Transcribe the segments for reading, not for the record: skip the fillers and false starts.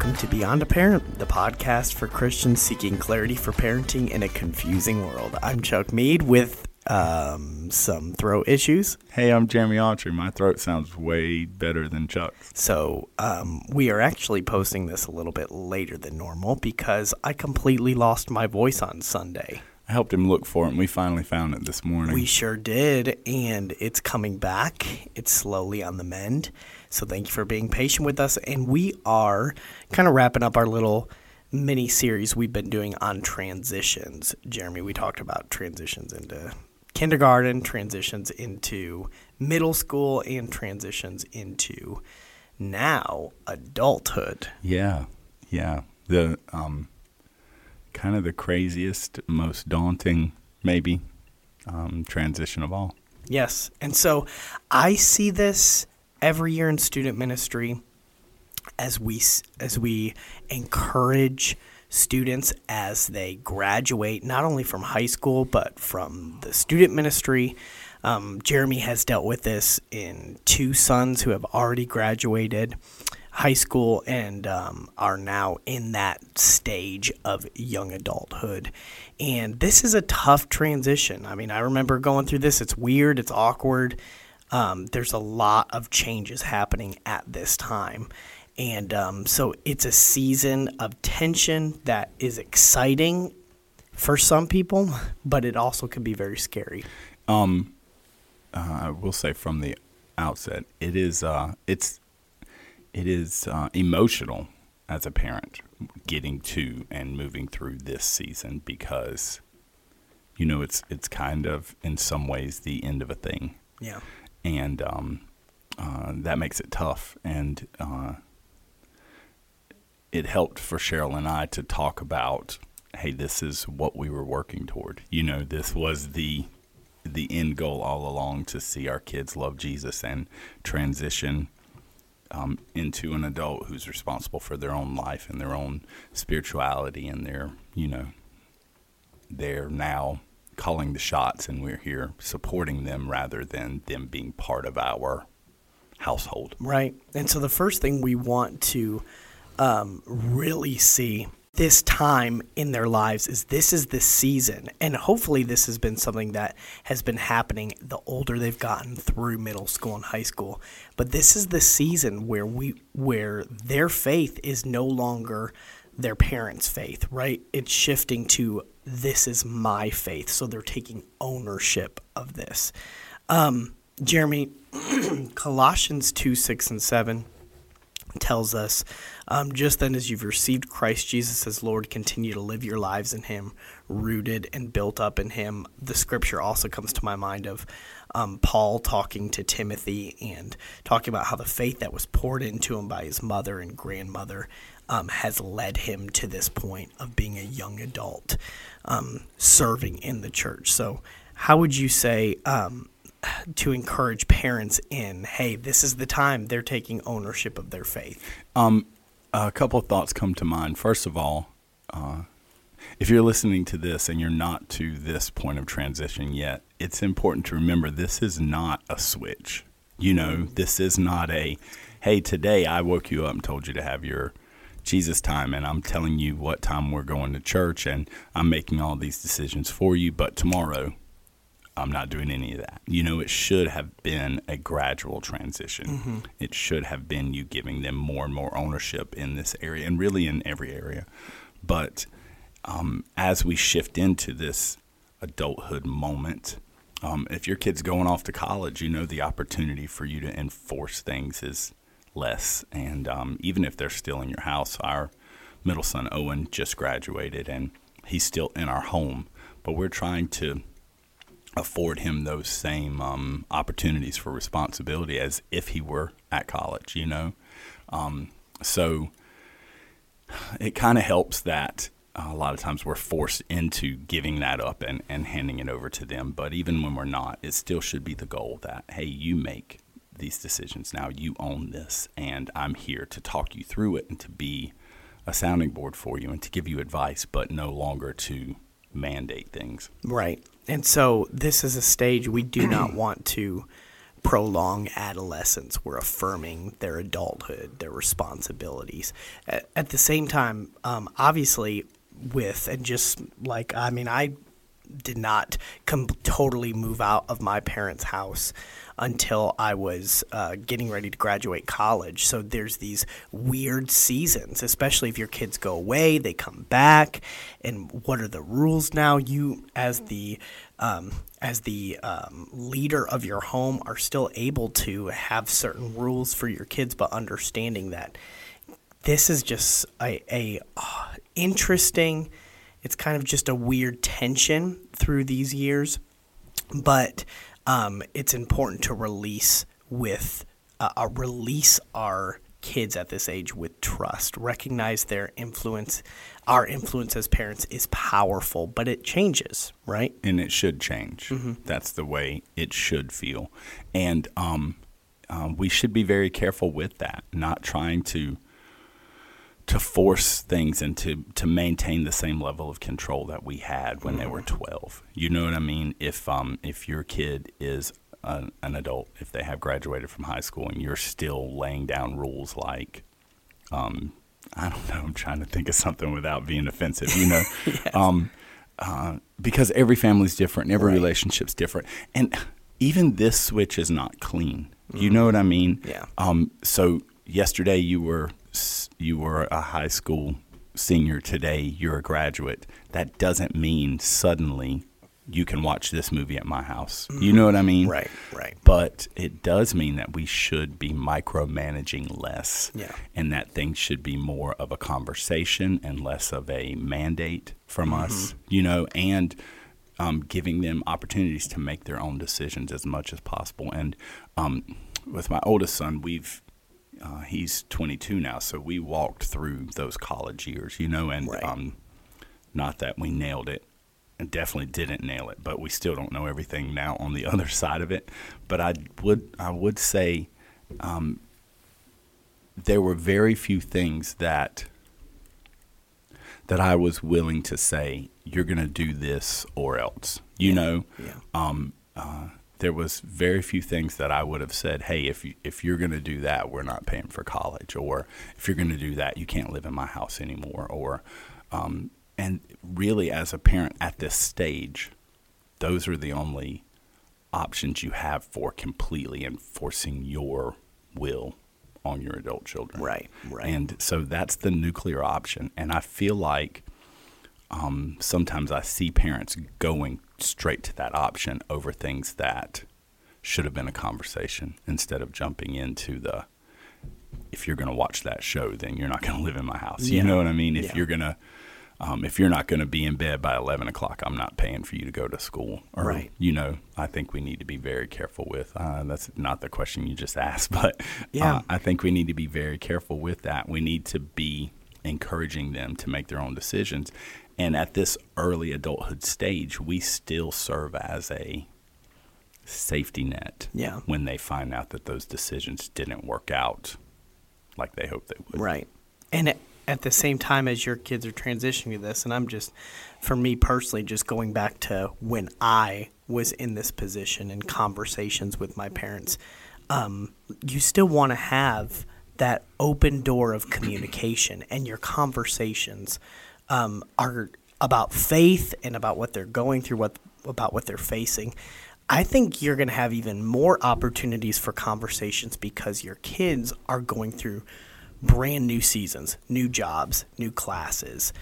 welcome to Beyond a Parent, the podcast for Christians seeking clarity for parenting in a confusing world. I'm Chuck Mead with some throat issues. Hey, I'm Jeremy Autry. My throat sounds way better than Chuck's. So we are actually posting this a little bit later than normal because I completely lost my voice on Sunday. I helped him look for it, and we finally found it this morning. We sure did, and it's coming back. It's slowly on the mend. So thank you for being patient with us. And we are kind of wrapping up our little mini-series we've been doing on transitions. Jeremy, we talked about transitions into kindergarten, transitions into middle school, and transitions into now adulthood. Yeah. The kind of the craziest, most daunting, maybe, transition of all. Yes, and so I see this every year in student ministry as we encourage students as they graduate, not only from high school, but from the student ministry. Jeremy has dealt with this in two sons who have already graduated high school and are now in that stage of young adulthood. And this is a tough transition. I mean, I remember going through this. It's weird. It's awkward. There's a lot of changes happening at this time. And so it's a season of tension that is exciting for some people, but it also can be very scary. I will say from the outset, it is emotional as a parent getting to and moving through this season because, you know, it's kind of in some ways the end of a thing. Yeah. And that makes it tough. And it helped for Cheryl and I to talk about, hey, this is what we were working toward. You know, this was the end goal all along, to see our kids love Jesus and transition into an adult who's responsible for their own life and their own spirituality, and they're now calling the shots, and we're here supporting them rather than them being part of our household. Right. And so the first thing we want to really see this time in their lives is this is the season, and hopefully this has been something that has been happening the older they've gotten through middle school and high school. But this is the season where their faith is no longer their parents' faith, right? It's shifting to this is my faith, so they're taking ownership of this. Jeremy, Colossians 2:6 and 7 tells us, just then as you've received Christ Jesus as Lord, continue to live your lives in him, rooted and built up in him. The scripture also comes to my mind of Paul talking to Timothy and talking about how the faith that was poured into him by his mother and grandmother has led him to this point of being a young adult, serving in the church. So how would you say to encourage parents in, hey, this is the time they're taking ownership of their faith? A couple of thoughts come to mind. First of all, if you're listening to this and you're not to this point of transition yet, it's important to remember this is not a switch. You know, this is not a, hey, today I woke you up and told you to have your Jesus time, and I'm telling you what time we're going to church, and I'm making all these decisions for you, but tomorrow I'm not doing any of that. You know, it should have been a gradual transition. Mm-hmm. It should have been you giving them more and more ownership in this area, and really in every area. But as we shift into this adulthood moment, if your kid's going off to college, you know, the opportunity for you to enforce things is less. And even if they're still in your house, our middle son, Owen, just graduated, and he's still in our home. But we're trying to afford him those same opportunities for responsibility as if he were at college, you know. So it kind of helps that a lot of times we're forced into giving that up and handing it over to them. But even when we're not, it still should be the goal that, hey, you make these decisions now. You own this, and I'm here to talk you through it and to be a sounding board for you and to give you advice, but no longer to mandate things. Right. And so this is a stage we do not want to prolong adolescence. We're affirming their adulthood, their responsibilities. At the same time, obviously, I did not totally move out of my parents' house until I was getting ready to graduate college. So there's these weird seasons, especially if your kids go away, they come back, and what are the rules now? You, as the leader of your home, are still able to have certain rules for your kids, but understanding that this is just a interesting. It's kind of just a weird tension through these years, but it's important to release our kids at this age with trust. Recognize their influence. Our influence as parents is powerful, but it changes, right? And it should change. Mm-hmm. That's the way it should feel, and we should be very careful with that. Not trying to force things and to maintain the same level of control that we had when they were 12. You know what I mean? If your kid is an adult, if they have graduated from high school and you're still laying down rules like, I don't know, I'm trying to think of something without being offensive, you know, yes. Because every family's different, and every relationship's different. And even this switch is not clean. You know what I mean? Yeah. So yesterday you were a high school senior. Today you're a graduate. That doesn't mean suddenly you can watch this movie at my house. You know what I mean? Right. But it does mean that we should be micromanaging less. Yeah. And that things should be more of a conversation and less of a mandate from us, you know, and giving them opportunities to make their own decisions as much as possible. And with my oldest son, he's 22 now, so we walked through those college years, you know, and not that we nailed it, and definitely didn't nail it, but we still don't know everything now on the other side of it. But I would say there were very few things that I was willing to say, you're going to do this or else, you know. Yeah. There was very few things that I would have said, hey, if you're going to do that, we're not paying for college, or if you're going to do that, you can't live in my house anymore, or and really as a parent at this stage, those are the only options you have for completely enforcing your will on your adult children. Right. And so that's the nuclear option. And I feel like sometimes I see parents going straight to that option over things that should have been a conversation, instead of jumping into if you're going to watch that show, then you're not going to live in my house. You know what I mean? If you're going to, if you're not going to be in bed by 11 o'clock, I'm not paying for you to go to school. Or, you know, I think we need to be very careful with, that's not the question you just asked, but I think we need to be very careful with that. We need to be encouraging them to make their own decisions. And at this early adulthood stage, we still serve as a safety net when they find out that those decisions didn't work out like they hoped they would. Right. And at the same time as your kids are transitioning to this, and I'm just, for me personally, just going back to when I was in this position in conversations with my parents, you still want to have that open door of communication, and your conversations are about faith and about what they're going through, about what they're facing. I think you're going to have even more opportunities for conversations because your kids are going through brand new seasons, new jobs, new classes.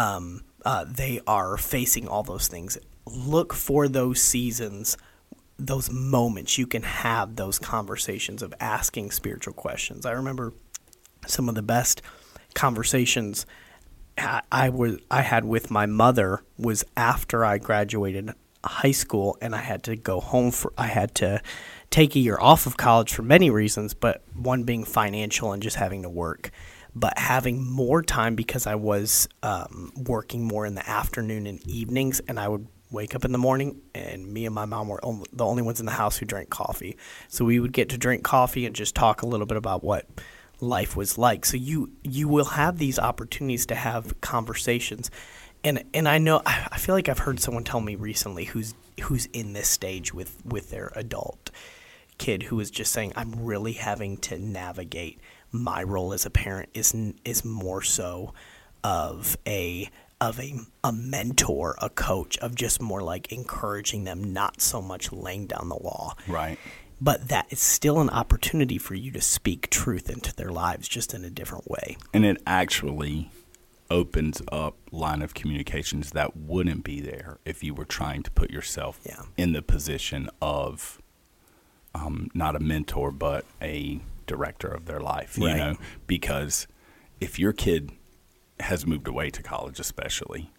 They are facing all those things. Look for those seasons, those moments you can have those conversations of asking spiritual questions. I remember some of the best conversations I had with my mother was after I graduated high school, and I had to go home I had to take a year off of college for many reasons, but one being financial and just having to work. But having more time because I was working more in the afternoon and evenings, and I would wake up in the morning, and me and my mom were the only ones in the house who drank coffee. So we would get to drink coffee and just talk a little bit about what life was like. So you will have these opportunities to have conversations. And I know, I feel like I've heard someone tell me recently who's in this stage with their adult. kid who is just saying, I'm really having to navigate my role as a parent is more so of a mentor, a coach, of just more like encouraging them, not so much laying down the law. Right. But that is still an opportunity for you to speak truth into their lives, just in a different way. And it actually opens up line of communications that wouldn't be there if you were trying to put yourself in the position of not a mentor, but a director of their life, you know, because if your kid has moved away to college, especially,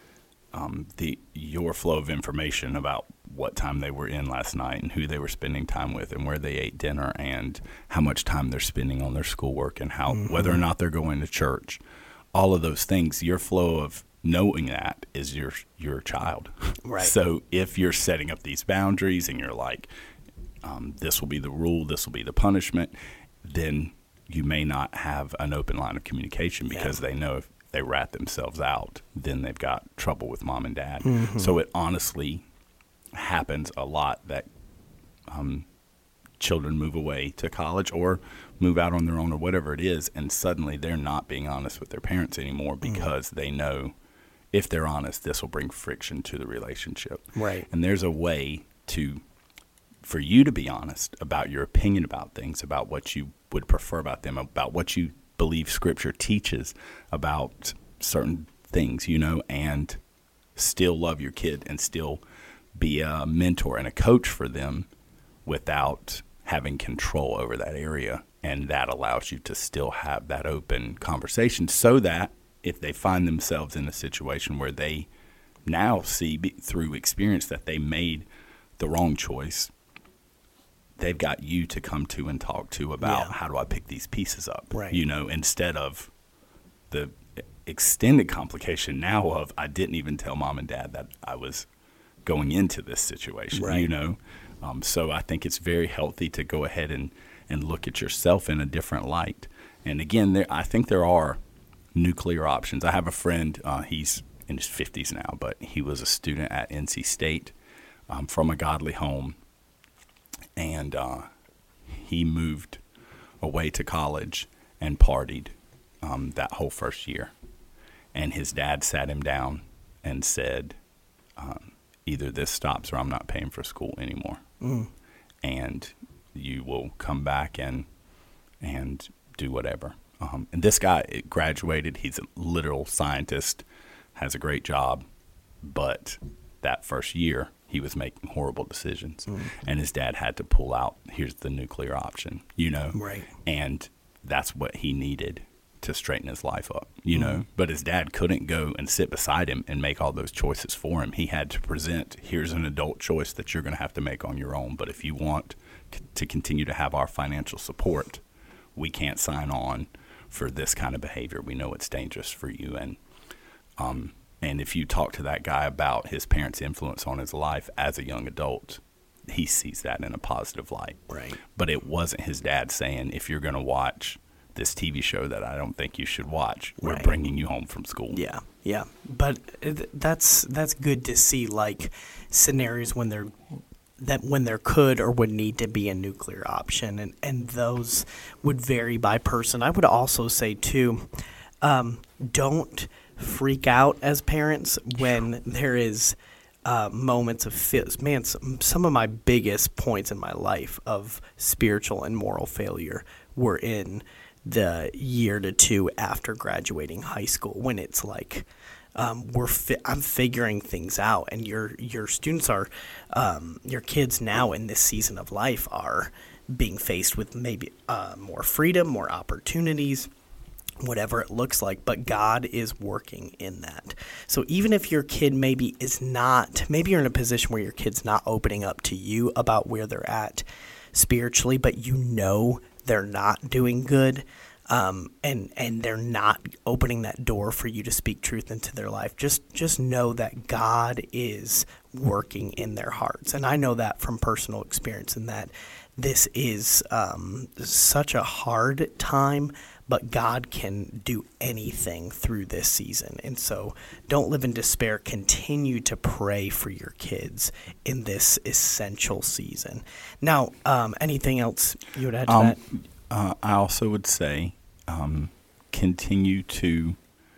your flow of information about what time they were in last night and who they were spending time with and where they ate dinner and how much time they're spending on their schoolwork and how whether or not they're going to church, all of those things, your flow of knowing that is your child. Right. So if you're setting up these boundaries and you're like, this will be the rule, this will be the punishment, then you may not have an open line of communication because they know if they rat themselves out, then they've got trouble with mom and dad. So it honestly happens a lot that children move away to college or move out on their own or whatever it is, and suddenly they're not being honest with their parents anymore because they know if they're honest, this will bring friction to the relationship. Right. And there's a way for you to be honest about your opinion about things, about what you would prefer about them, about what you believe Scripture teaches about certain things, you know, and still love your kid and still be a mentor and a coach for them without having control over that area. And that allows you to still have that open conversation so that if they find themselves in a situation where they now see through experience that they made the wrong choice, they've got you to come to and talk to about how do I pick these pieces up, you know, instead of the extended complication now of I didn't even tell mom and dad that I was going into this situation, you know. So I think it's very healthy to go ahead and look at yourself in a different light. And again, I think there are nuclear options. I have a friend, he's in his 50s now, but he was a student at NC State from a godly home. And he moved away to college and partied that whole first year. And his dad sat him down and said, either this stops or I'm not paying for school anymore. And you will come back and do whatever. And this guy graduated. He's a literal scientist, has a great job. But that first year, he was making horrible decisions. And his dad had to pull out, here's the nuclear option, you know. Right. And that's what he needed to straighten his life up, you know. But his dad couldn't go and sit beside him and make all those choices for him. He had to present, here's an adult choice that you're going to have to make on your own. But if you want to continue to have our financial support, we can't sign on for this kind of behavior. We know it's dangerous for you. And if you talk to that guy about his parents' influence on his life as a young adult, he sees that in a positive light. Right. But it wasn't his dad saying, if you're going to watch this TV show that I don't think you should watch, we're bringing you home from school. Yeah, yeah. But that's good to see, like, scenarios when there could or would need to be a nuclear option, and those would vary by person. I would also say, too, don't freak out as parents when there is moments of some of my biggest points in my life of spiritual and moral failure were in the year to two after graduating high school, when it's like I'm figuring things out, and your students are your kids now in this season of life are being faced with maybe more freedom, more opportunities, whatever it looks like, but God is working in that. So even if your kid maybe you're in a position where your kid's not opening up to you about where they're at spiritually, but you know they're not doing good, and they're not opening that door for you to speak truth into their life, just know that God is working in their hearts. And I know that from personal experience, and that this is such a hard time, but God can do anything through this season. And so don't live in despair. Continue to pray for your kids in this essential season. Now, anything else you would add to that? I also would say continue to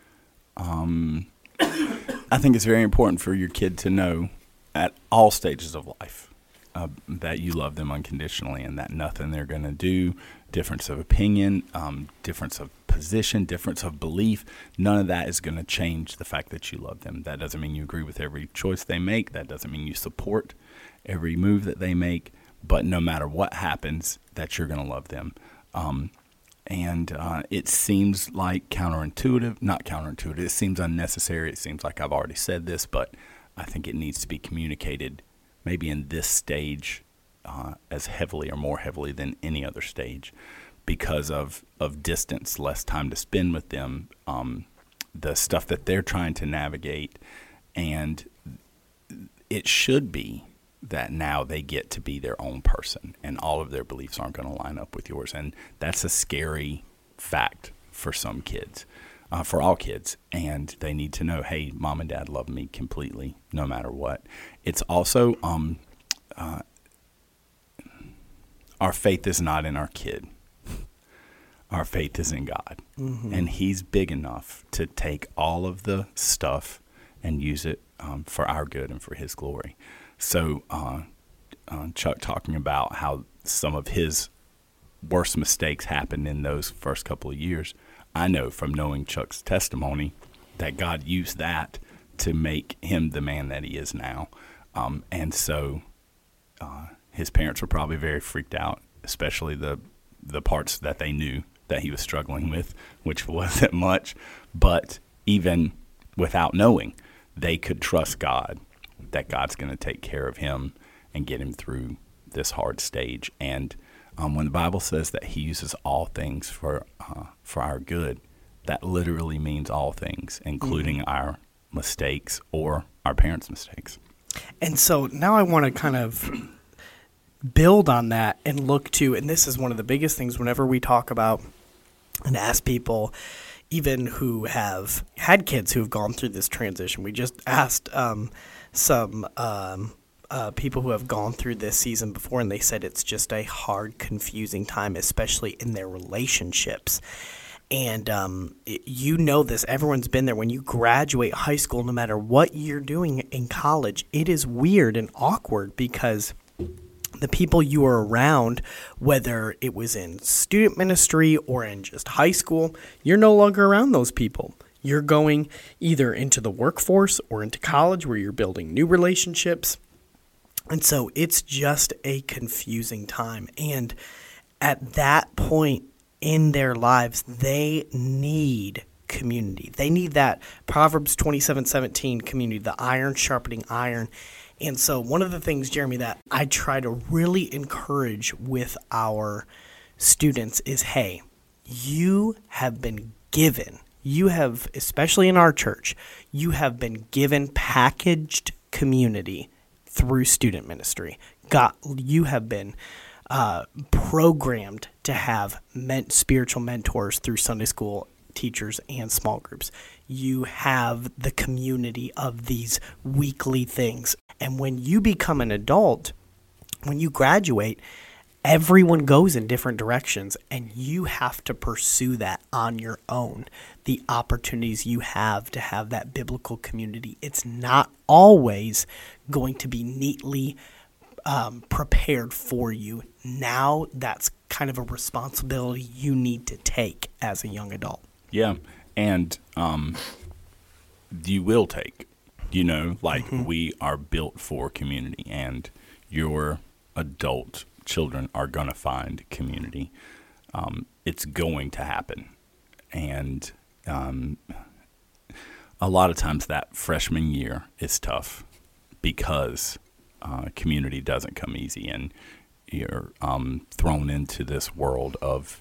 I think it's very important for your kid to know at all stages of life that you love them unconditionally and that nothing they're going to do, difference of opinion, difference of position, difference of belief, none of that is going to change the fact that you love them. That doesn't mean you agree with every choice they make. That doesn't mean you support every move that they make. But no matter what happens, that you're going to love them. And it seems like not counterintuitive. It seems unnecessary. It seems like I've already said this, but I think it needs to be communicated maybe in this stage as heavily or more heavily than any other stage because of distance, less time to spend with them, the stuff that they're trying to navigate. And it should be that now they get to be their own person and all of their beliefs aren't going to line up with yours. And that's a scary fact for some kids, for all kids. And they need to know, hey, mom and dad love me completely, no matter what. It's also, our faith is not in our kid. Our faith is in God. Mm-hmm. And he's big enough to take all of the stuff and use it for our good and for his glory. So Chuck talking about how some of his worst mistakes happened in those first couple of years, I know from knowing Chuck's testimony that God used that to make him the man that he is now. And so his parents were probably very freaked out, especially the parts that they knew that he was struggling with, which wasn't much. But even without knowing, they could trust God, that God's going to take care of him and get him through this hard stage. And when the Bible says that he uses all things for our good, that literally means all things, including our mistakes or our parents' mistakes. And so now I want to kind of build on that and look to, and this is one of the biggest things whenever we talk about and ask people, even who have had kids who have gone through this transition. We just asked some people who have gone through this season before, and they said it's just a hard, confusing time, especially in their relationships. And you know this, everyone's been there. When you graduate high school, no matter what you're doing in college, it is weird and awkward because the people you are around, whether it was in student ministry or in just high school, you're no longer around those people. You're going either into the workforce or into college where you're building new relationships. And so it's just a confusing time. And at that point in their lives, they need community. They need that Proverbs 27:17 community, the iron sharpening iron. And so one of the things, Jeremy, that I try to really encourage with our students is, hey, you have been given, you have, especially in our church, you have been given packaged community through student ministry. God, you have been programmed to have spiritual mentors through Sunday school teachers and small groups. You have the community of these weekly things. And when you become an adult, when you graduate, everyone goes in different directions, and you have to pursue that on your own. The opportunities you have to have that biblical community, it's not always going to be neatly prepared for you. Now that's kind of a responsibility you need to take as a young adult. Yeah, and you will take, we are built for community, and your adult children are going to find community. It's going to happen. And a lot of times that freshman year is tough because community doesn't come easy, and you're thrown into this world of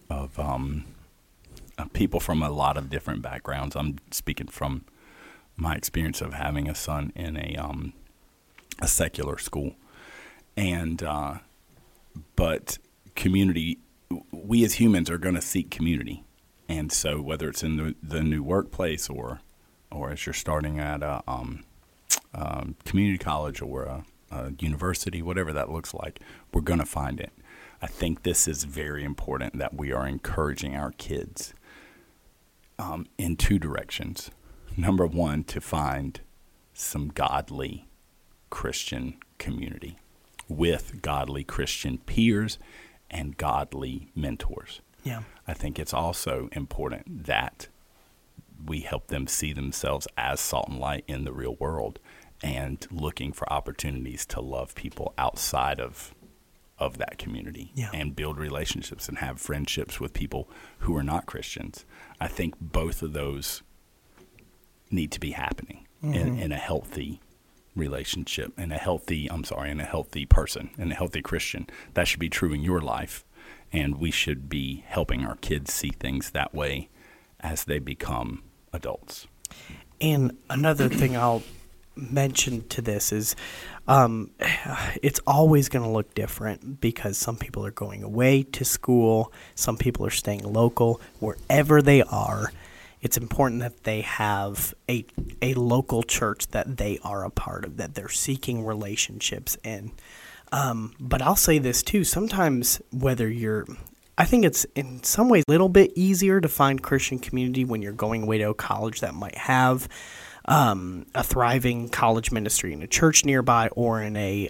people from a lot of different backgrounds. I'm speaking from my experience of having a son in a secular school, and but community, we as humans are going to seek community. And so whether it's in the new workplace or as you're starting at a community college or a university, whatever that looks like, we're going to find it. I think this is very important that we are encouraging our kids in two directions. Number one, to find some godly Christian community with godly Christian peers and godly mentors. Yeah. I think it's also important that we help them see themselves as salt and light in the real world and looking for opportunities to love people outside of that community and build relationships and have friendships with people who are not Christians. I think both of those need to be happening in a healthy relationship, in a healthy person, in a healthy Christian. That should be true in your life. And we should be helping our kids see things that way as they become adults. And another thing I'll mention to this is it's always going to look different because some people are going away to school, some people are staying local. Wherever they are, it's important that they have a local church that they are a part of, that they're seeking relationships in. But I'll say this too, sometimes I think it's in some ways a little bit easier to find Christian community when you're going away to a college that might have a thriving college ministry in a church nearby or in a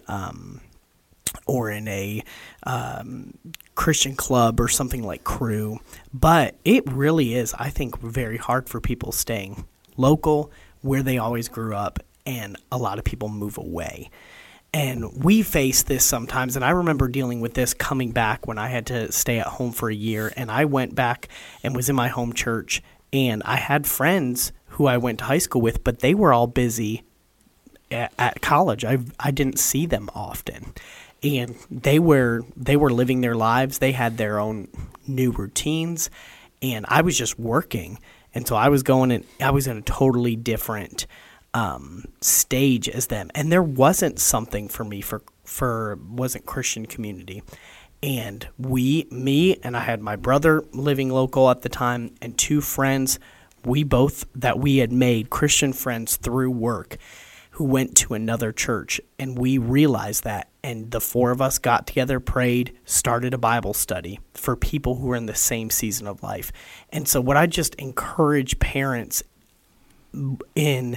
Christian club or something like Cru. But it really is, I think, very hard for people staying local where they always grew up, and a lot of people move away. And we face this sometimes, and I remember dealing with this coming back when I had to stay at home for a year, and I went back and was in my home church, and I had friends who I went to high school with, but they were all busy at college. I didn't see them often, and they were living their lives. They had their own new routines, and I was just working, and so I was in a totally different stage as them, and there wasn't something for me wasn't Christian community. And me and I had my brother living local at the time and two friends we had made Christian friends through work who went to another church, and we realized that, and the four of us got together, prayed, started a Bible study for people who are in the same season of life. And so what I just encourage parents in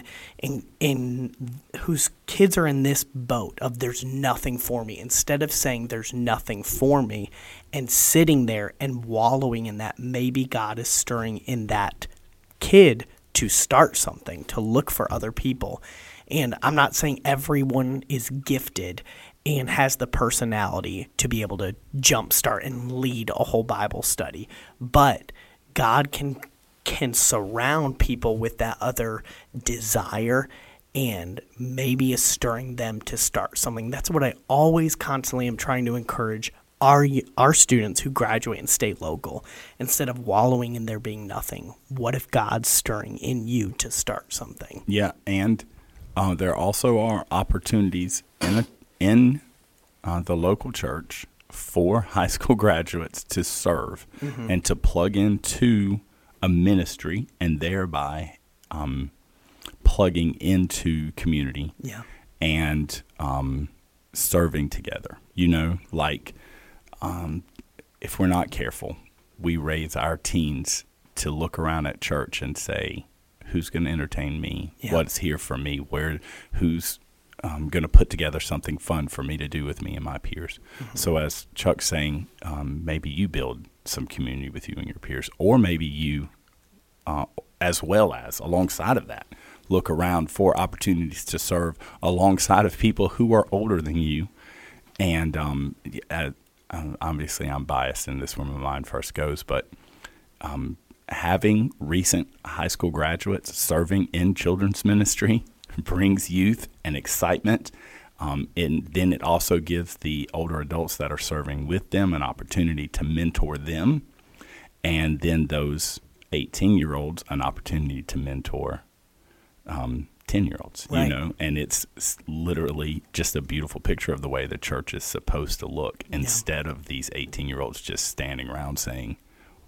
whose kids are in this boat of there's nothing for me, instead of saying there's nothing for me and sitting there and wallowing in that, maybe God is stirring in that kid to start something, to look for other people. And I'm not saying everyone is gifted and has the personality to be able to jumpstart and lead a whole Bible study, but God can surround people with that other desire and maybe is stirring them to start something. That's what I always constantly am trying to encourage our students who graduate and stay local. Instead of wallowing in there being nothing, what if God's stirring in you to start something? Yeah, and there also are opportunities in the local church for high school graduates to serve and to plug into a ministry and thereby plugging into community and serving together. If we're not careful, we raise our teens to look around at church and say, who's going to entertain me? What's here for me? Who's going to put together something fun for me to do with me and my peers? So as Chuck's saying, maybe you build some community with you and your peers, or maybe you, as well as alongside of that, look around for opportunities to serve alongside of people who are older than you. And obviously I'm biased in this where my mind first goes, but having recent high school graduates serving in children's ministry brings youth and excitement. And then it also gives the older adults that are serving with them an opportunity to mentor them. And then those 18-year-olds an opportunity to mentor 10-year-olds, right. And it's literally just a beautiful picture of the way the church is supposed to look instead of these 18-year-olds just standing around saying,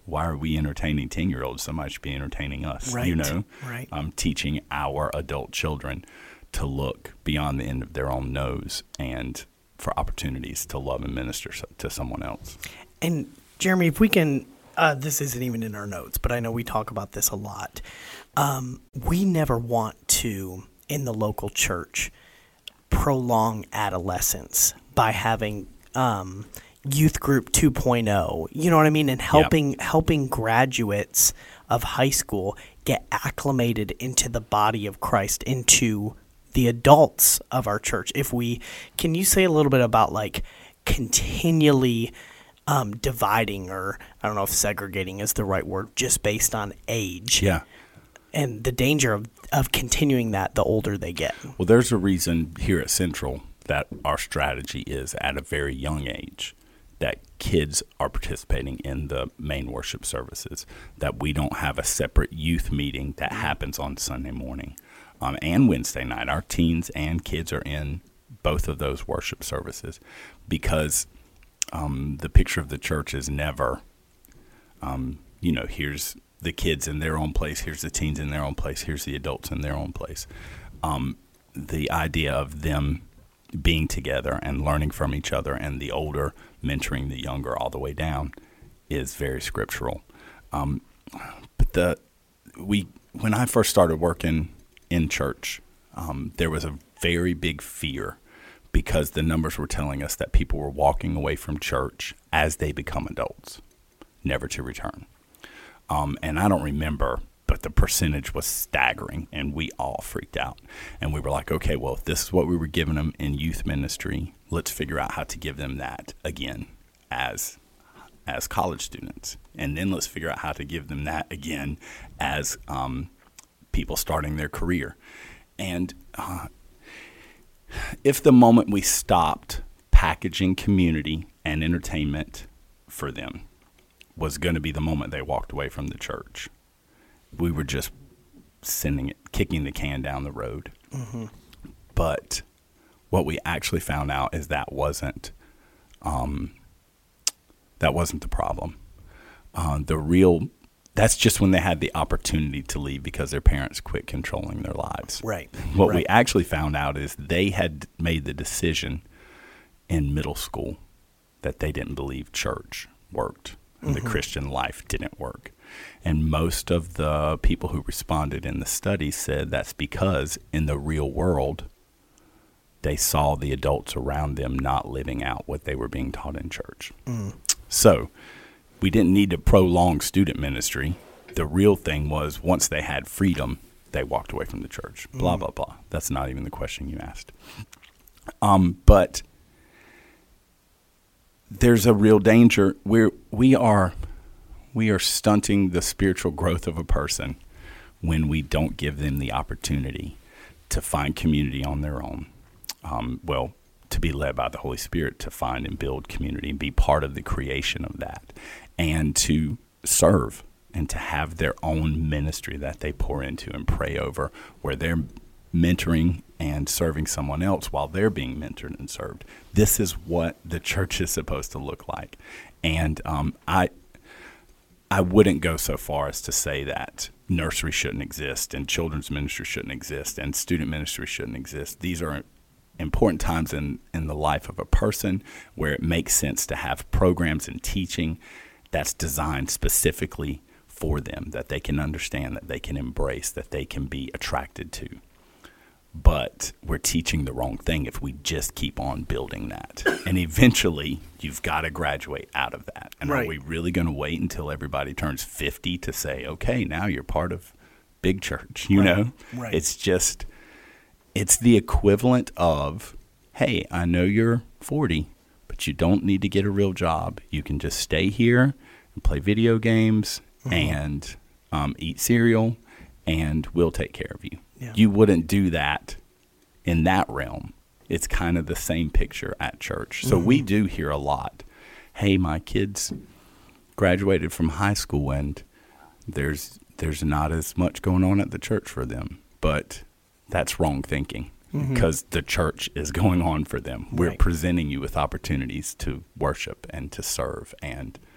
why are we entertaining 10-year-olds? Somebody should be entertaining us, Right. you know? Right. Teaching our adult children to look beyond the end of their own nose and for opportunities to love and minister to someone else. And Jeremy, if we can, this isn't even in our notes, but I know we talk about this a lot. We never want to, in the local church, prolong adolescence by having youth group 2.0, you know what I mean, and helping graduates of high school get acclimated into the body of Christ, into the adults of our church. Can you say a little bit about like continually dividing, or I don't know if segregating is the right word, just based on age? Yeah. And the danger of continuing that the older they get. Well, there's a reason here at Central that our strategy is at a very young age that kids are participating in the main worship services, that we don't have a separate youth meeting that happens on Sunday morning and Wednesday night. Our teens and kids are in both of those worship services because the picture of the church is never, here's the kids in their own place, here's the teens in their own place, here's the adults in their own place. The idea of them being together and learning from each other, and the older mentoring the younger all the way down, is very scriptural. But when I first started working in church, there was a very big fear because the numbers were telling us that people were walking away from church as they become adults, never to return. And I don't remember, but the percentage was staggering, and we all freaked out. And we were like, okay, well, if this is what we were giving them in youth ministry, let's figure out how to give them that again as college students. And then let's figure out how to give them that again as people starting their career. And if the moment we stopped packaging community and entertainment for them was going to be the moment they walked away from the church, we were just kicking the can down the road. Mm-hmm. But what we actually found out is that wasn't the problem. That's just when they had the opportunity to leave because their parents quit controlling their lives. Right. What we actually found out is they had made the decision in middle school that they didn't believe church worked and the Christian life didn't work. And most of the people who responded in the study said that's because in the real world, they saw the adults around them not living out what they were being taught in church. So we didn't need to prolong student ministry. The real thing was once they had freedom, they walked away from the church. Blah, blah, blah. That's not even the question you asked. But there's a real danger where we are stunting the spiritual growth of a person when we don't give them the opportunity to find community on their own. To be led by the Holy Spirit to find and build community and be part of the creation of that, and to serve and to have their own ministry that they pour into and pray over, where they're mentoring and serving someone else while they're being mentored and served. This is what the church is supposed to look like. And I wouldn't go so far as to say that nursery shouldn't exist and children's ministry shouldn't exist and student ministry shouldn't exist. These are important times in the life of a person where it makes sense to have programs and teaching that's designed specifically for them, that they can understand, that they can embrace, that they can be attracted to. But we're teaching the wrong thing if we just keep on building that. And eventually, you've got to graduate out of that. And Right. Are we really going to wait until everybody turns 50 to say, okay, now you're part of big church, you know? Right. It's the equivalent of, hey, I know you're 40, but you don't need to get a real job. You can just stay here and play video games and eat cereal, and we'll take care of you. Yeah. You wouldn't do that in that realm. It's kind of the same picture at church. So we do hear a lot, hey, my kids graduated from high school and there's not as much going on at the church for them. But that's wrong thinking because the church is going on for them. We're Right. presenting you with opportunities to worship and to serve and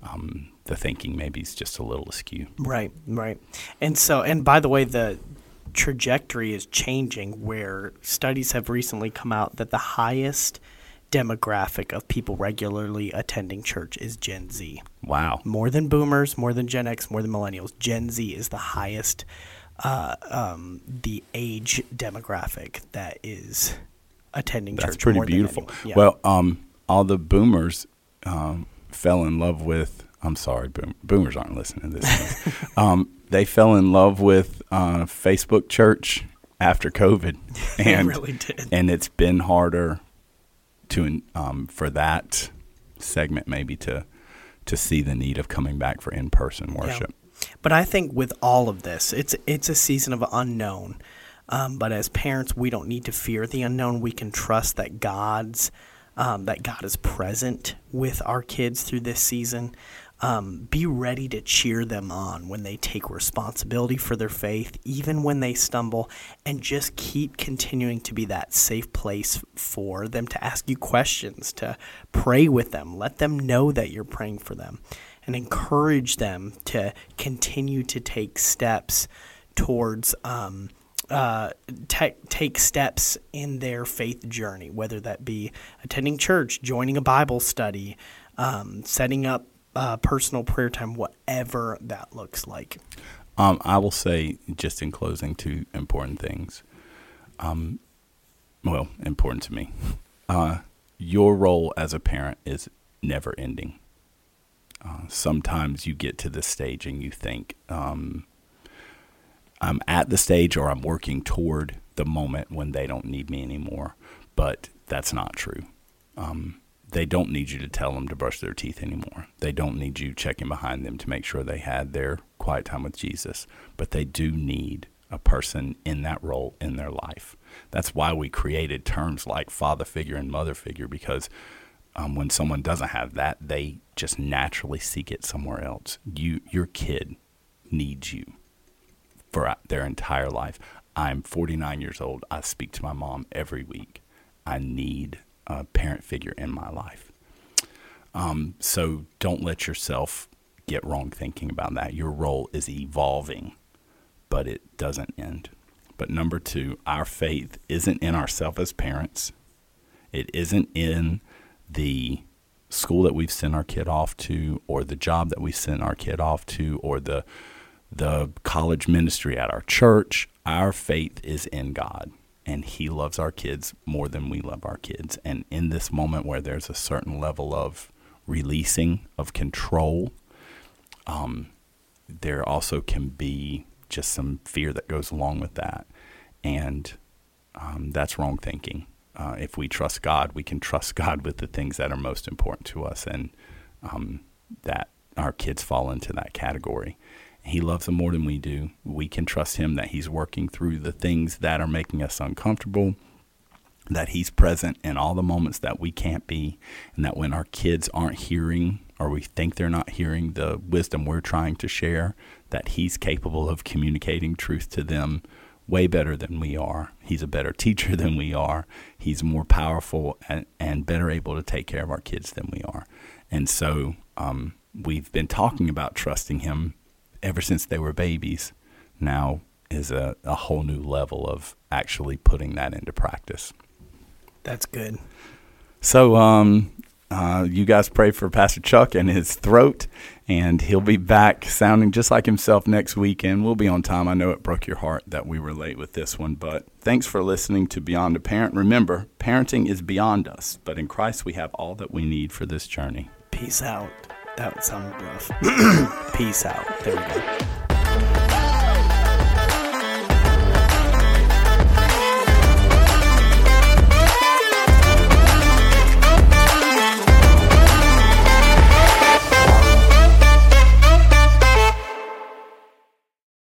the thinking maybe is just a little askew. Right. And by the way, the trajectory is changing, where studies have recently come out that the highest demographic of people regularly attending church is Gen Z. Wow. More than boomers, more than Gen X, more than millennials. Gen Z is the highest the age demographic that is attending church. That's pretty more than beautiful. anyone. Yeah. Well, all the boomers fell in love with, I'm sorry, boomers aren't listening to this. They fell in love with Facebook church after COVID. And, They really did. And it's been harder to for that segment maybe to see the need of coming back for in-person worship. Yeah. But I think with all of this, it's a season of unknown. But as parents, we don't need to fear the unknown. We can trust that God is present with our kids through this season. Be ready to cheer them on when they take responsibility for their faith, even when they stumble, and just keep continuing to be that safe place for them to ask you questions, to pray with them. Let them know that you're praying for them, and encourage them to continue to take steps towards take steps in their faith journey, whether that be attending church, joining a Bible study, setting up personal prayer time, whatever that looks like. I will say, just in closing, two important things. Important to me. Your role as a parent is never ending. Sometimes you get to this stage and you think, I'm at the stage, or I'm working toward the moment when they don't need me anymore. But that's not true. They don't need you to tell them to brush their teeth anymore. They don't need you checking behind them to make sure they had their quiet time with Jesus. But they do need a person in that role in their life. That's why we created terms like father figure and mother figure, because when someone doesn't have that, they just naturally seek it somewhere else. Your kid needs you for their entire life. I'm 49 years old. I speak to my mom every week. I need a parent figure in my life. So don't let yourself get wrong thinking about that. Your role is evolving, but it doesn't end. But number two, our faith isn't in ourselves as parents. It isn't in the school that we've sent our kid off to, or the job that we sent our kid off to, or the college ministry at our church. Our faith is in God, and He loves our kids more than we love our kids. And in this moment where there's a certain level of releasing of control, there also can be just some fear that goes along with that. And that's wrong thinking. If we trust God, we can trust God with the things that are most important to us, and that our kids fall into that category. He loves them more than we do. We can trust Him that He's working through the things that are making us uncomfortable, that He's present in all the moments that we can't be, and that when our kids aren't hearing, or we think they're not hearing the wisdom we're trying to share, that He's capable of communicating truth to them way better than we are. He's a better teacher than we are. He's more powerful and better able to take care of our kids than we are. And so we've been talking about trusting Him ever since they were babies. Now is a whole new level of actually putting that into practice. That's good. So you guys pray for Pastor Chuck and his throat, and he'll be back sounding just like himself next week, and we'll be on time. I know it broke your heart that we were late with this one, but thanks for listening to Beyond a Parent. Remember, parenting is beyond us, but in Christ we have all that we need for this journey. Peace out. That sounded rough. Peace out. There we go.